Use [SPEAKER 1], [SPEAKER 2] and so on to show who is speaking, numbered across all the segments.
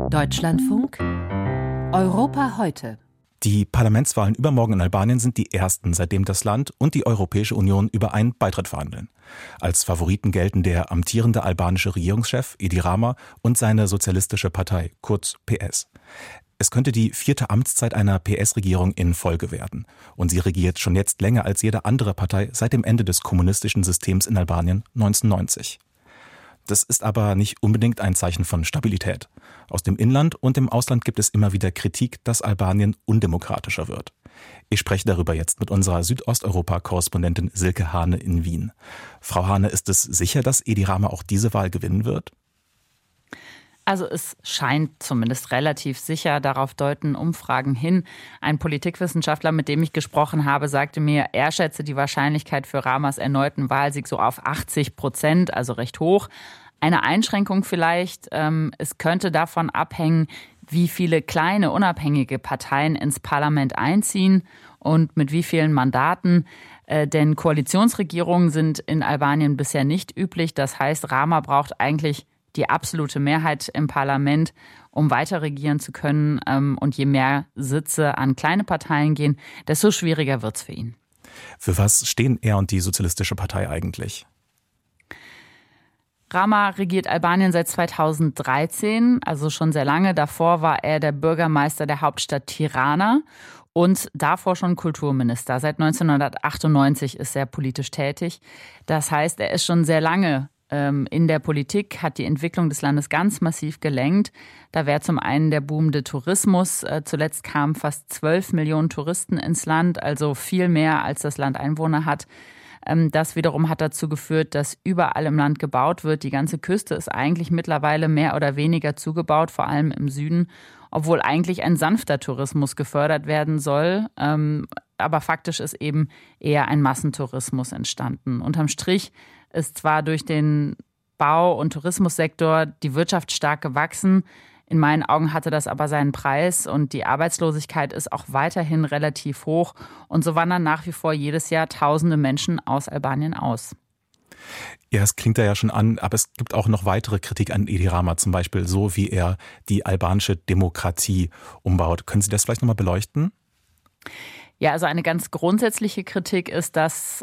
[SPEAKER 1] Deutschlandfunk Europa heute.
[SPEAKER 2] Die Parlamentswahlen übermorgen in Albanien sind die ersten, seitdem das Land und die Europäische Union über einen Beitritt verhandeln. Als Favoriten gelten der amtierende albanische Regierungschef Edi Rama und seine sozialistische Partei, kurz PS. Es könnte die 4. Amtszeit einer PS-Regierung in Folge werden. Und sie regiert schon jetzt länger als jede andere Partei seit dem Ende des kommunistischen Systems in Albanien 1990. Das ist aber nicht unbedingt ein Zeichen von Stabilität. Aus dem Inland und im Ausland gibt es immer wieder Kritik, dass Albanien undemokratischer wird. Ich spreche darüber jetzt mit unserer Südosteuropa-Korrespondentin Silke Hane in Wien. Frau Hane, ist es sicher, dass Edi Rama auch diese Wahl gewinnen wird?
[SPEAKER 3] Also es scheint zumindest relativ sicher, darauf deuten Umfragen hin. Ein Politikwissenschaftler, mit dem ich gesprochen habe, sagte mir, er schätze die Wahrscheinlichkeit für Ramas erneuten Wahlsieg so auf 80%, also recht hoch. Eine Einschränkung vielleicht, es könnte davon abhängen, wie viele kleine unabhängige Parteien ins Parlament einziehen und mit wie vielen Mandaten. Denn Koalitionsregierungen sind in Albanien bisher nicht üblich. Das heißt, Rama braucht eigentlich die absolute Mehrheit im Parlament, um weiter regieren zu können. Und je mehr Sitze an kleine Parteien gehen, desto schwieriger wird es für ihn.
[SPEAKER 2] Für was stehen er und die Sozialistische Partei eigentlich?
[SPEAKER 3] Rama regiert Albanien seit 2013, also schon sehr lange. Davor war er der Bürgermeister der Hauptstadt Tirana und davor schon Kulturminister. Seit 1998 ist er politisch tätig. Das heißt, er ist schon sehr lange in der Politik, hat die Entwicklung des Landes ganz massiv gelenkt. Da wäre zum einen der boomende Tourismus. Zuletzt kamen fast 12 Millionen Touristen ins Land, also viel mehr, als das Land Einwohner hat. Das wiederum hat dazu geführt, dass überall im Land gebaut wird. Die ganze Küste ist eigentlich mittlerweile mehr oder weniger zugebaut, vor allem im Süden, obwohl eigentlich ein sanfter Tourismus gefördert werden soll. Aber faktisch ist eben eher ein Massentourismus entstanden. Unterm Strich ist zwar durch den Bau- und Tourismussektor die Wirtschaft stark gewachsen. In meinen Augen hatte das aber seinen Preis und die Arbeitslosigkeit ist auch weiterhin relativ hoch. Und so wandern nach wie vor jedes Jahr tausende Menschen aus Albanien aus.
[SPEAKER 2] Ja, es klingt ja schon an, aber es gibt auch noch weitere Kritik an Edi Rama, zum Beispiel so, wie er die albanische Demokratie umbaut. Können Sie das vielleicht nochmal beleuchten?
[SPEAKER 3] Ja, also eine ganz grundsätzliche Kritik ist, dass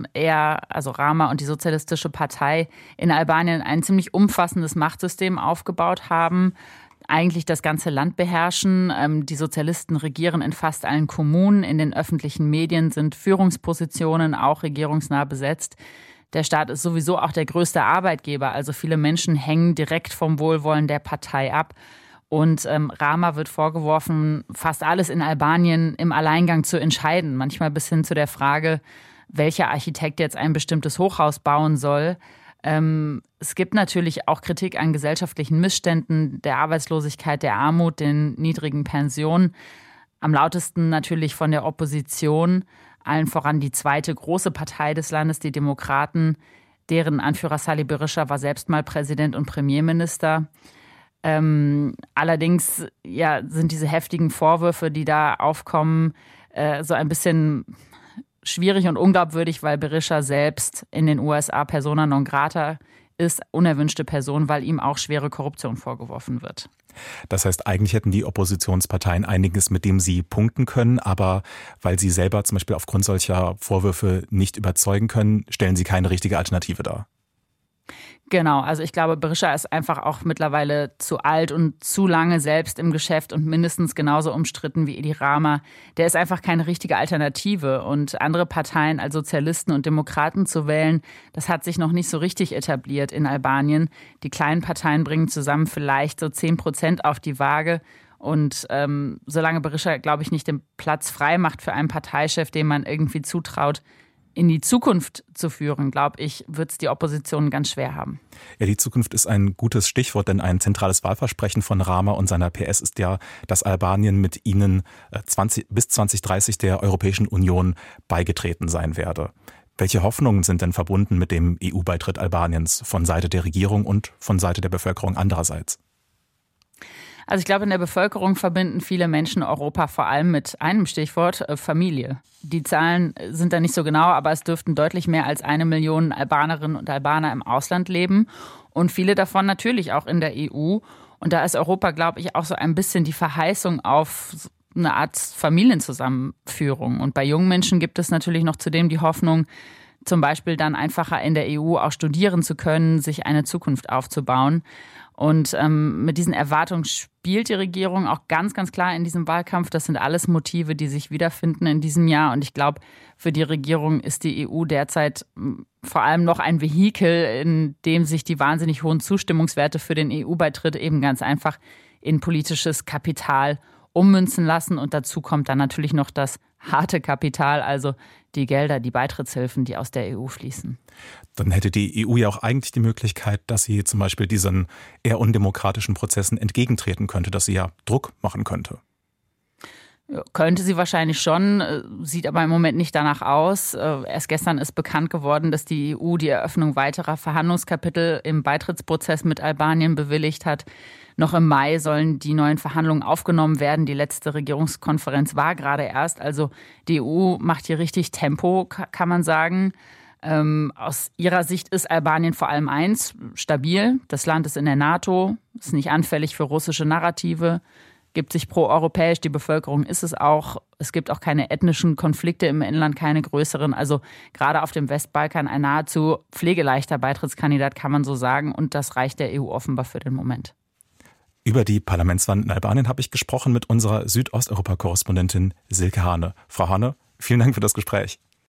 [SPEAKER 3] Rama und die Sozialistische Partei in Albanien ein ziemlich umfassendes Machtsystem aufgebaut haben, eigentlich das ganze Land beherrschen. Die Sozialisten regieren in fast allen Kommunen, in den öffentlichen Medien sind Führungspositionen auch regierungsnah besetzt. Der Staat ist sowieso auch der größte Arbeitgeber, also viele Menschen hängen direkt vom Wohlwollen der Partei ab. Und Rama wird vorgeworfen, fast alles in Albanien im Alleingang zu entscheiden. Manchmal bis hin zu der Frage, welcher Architekt jetzt ein bestimmtes Hochhaus bauen soll. Es gibt natürlich auch Kritik an gesellschaftlichen Missständen, der Arbeitslosigkeit, der Armut, den niedrigen Pensionen. Am lautesten natürlich von der Opposition, allen voran die zweite große Partei des Landes, die Demokraten. Deren Anführer Sali Berisha war selbst mal Präsident und Premierminister. Allerdings sind diese heftigen Vorwürfe, die da aufkommen, so ein bisschen schwierig und unglaubwürdig, weil Berisha selbst in den USA persona non grata ist, unerwünschte Person, weil ihm auch schwere Korruption vorgeworfen wird.
[SPEAKER 2] Das heißt, eigentlich hätten die Oppositionsparteien einiges, mit dem sie punkten können, aber weil sie selber zum Beispiel aufgrund solcher Vorwürfe nicht überzeugen können, stellen sie keine richtige Alternative dar.
[SPEAKER 3] Genau, also ich glaube, Berisha ist einfach auch mittlerweile zu alt und zu lange selbst im Geschäft und mindestens genauso umstritten wie Edi Rama. Der ist einfach keine richtige Alternative und andere Parteien als Sozialisten und Demokraten zu wählen, das hat sich noch nicht so richtig etabliert in Albanien. Die kleinen Parteien bringen zusammen vielleicht so 10% auf die Waage. Und solange Berisha, glaube ich, nicht den Platz frei macht für einen Parteichef, dem man irgendwie zutraut, in die Zukunft zu führen, glaube ich, wird es die Opposition ganz schwer haben.
[SPEAKER 2] Ja, die Zukunft ist ein gutes Stichwort, denn ein zentrales Wahlversprechen von Rama und seiner PS ist ja, dass Albanien mit ihnen bis 2030 der Europäischen Union beigetreten sein werde. Welche Hoffnungen sind denn verbunden mit dem EU-Beitritt Albaniens von Seite der Regierung und von Seite der Bevölkerung andererseits?
[SPEAKER 3] Also ich glaube, in der Bevölkerung verbinden viele Menschen Europa vor allem mit einem Stichwort, Familie. Die Zahlen sind da nicht so genau, aber es dürften deutlich mehr als 1 Million Albanerinnen und Albaner im Ausland leben und viele davon natürlich auch in der EU. Und da ist Europa, glaube ich, auch so ein bisschen die Verheißung auf eine Art Familienzusammenführung. Und bei jungen Menschen gibt es natürlich noch zudem die Hoffnung, zum Beispiel dann einfacher in der EU auch studieren zu können, sich eine Zukunft aufzubauen. Und mit diesen Erwartungen spielt die Regierung auch ganz, ganz klar in diesem Wahlkampf. Das sind alles Motive, die sich wiederfinden in diesem Jahr. Und ich glaube, für die Regierung ist die EU derzeit vor allem noch ein Vehikel, in dem sich die wahnsinnig hohen Zustimmungswerte für den EU-Beitritt eben ganz einfach in politisches Kapital ummünzen lassen. Und dazu kommt dann natürlich noch das harte Kapital, also die Gelder, die Beitrittshilfen, die aus der EU fließen.
[SPEAKER 2] Dann hätte die EU ja auch eigentlich die Möglichkeit, dass sie zum Beispiel diesen eher undemokratischen Prozessen entgegentreten könnte, dass sie ja Druck machen könnte.
[SPEAKER 3] Ja, könnte sie wahrscheinlich schon, sieht aber im Moment nicht danach aus. Erst gestern ist bekannt geworden, dass die EU die Eröffnung weiterer Verhandlungskapitel im Beitrittsprozess mit Albanien bewilligt hat. Noch im Mai sollen die neuen Verhandlungen aufgenommen werden. Die letzte Regierungskonferenz war gerade erst. Also die EU macht hier richtig Tempo, kann man sagen. Aus ihrer Sicht ist Albanien vor allem eins, stabil. Das Land ist in der NATO, ist nicht anfällig für russische Narrative, gibt sich proeuropäisch, die Bevölkerung ist es auch. Es gibt auch keine ethnischen Konflikte im Inland, keine größeren. Also gerade auf dem Westbalkan ein nahezu pflegeleichter Beitrittskandidat, kann man so sagen. Und das reicht der EU offenbar für den Moment.
[SPEAKER 2] Über die Parlamentswahl in Albanien habe ich gesprochen mit unserer Südosteuropa-Korrespondentin Silke Hane. Frau Hane, vielen Dank für das Gespräch.